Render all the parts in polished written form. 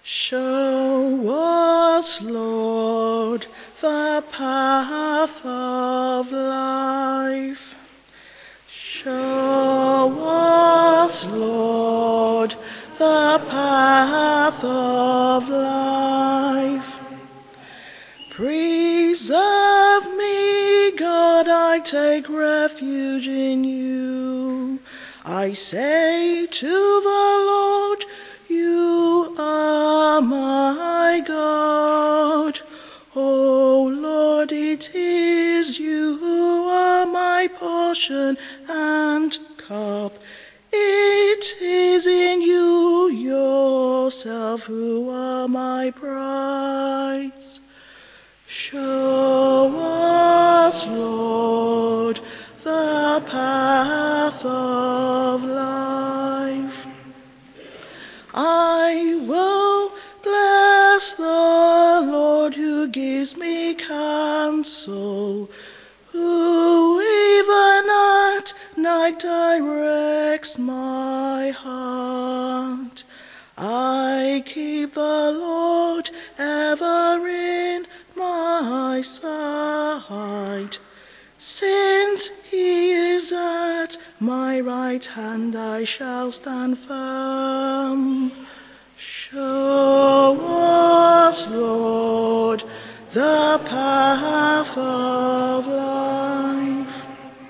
Show us, Lord, the path of life. Show us, Lord, the path of life. Preserve me, God, I take refuge in you. I say to the Lord, you are my God. O Lord, it is you who are my portion and cup. It is in you yourself who are my prize. Show us, Lord, the path of life. I will bless the Lord who gives me counsel, who even at night directs my heart. I keep the Lord ever in my sight. Since he is at my right hand, I shall stand firm. Show us, Lord, the path of life.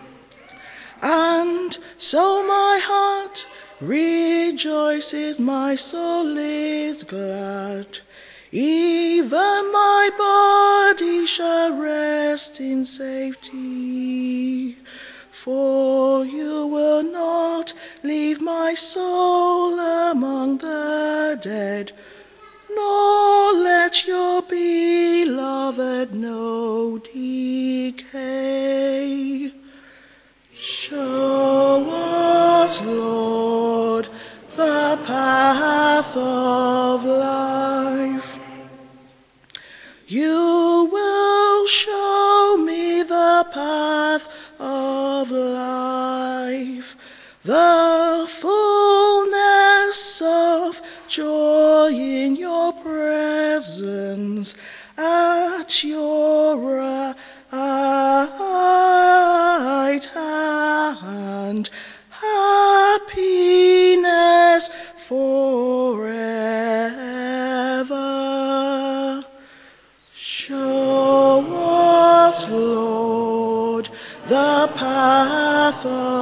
And so my heart rejoices, my soul is glad. Even my body shall rest in safety. For you will not leave my soul among the dead, nor let your beloved know decay. Show us, Lord, the path of life. You will show me the path of life, the fullness of joy in your presence, at your right hand, happiness forever. Show us, Lord, the path of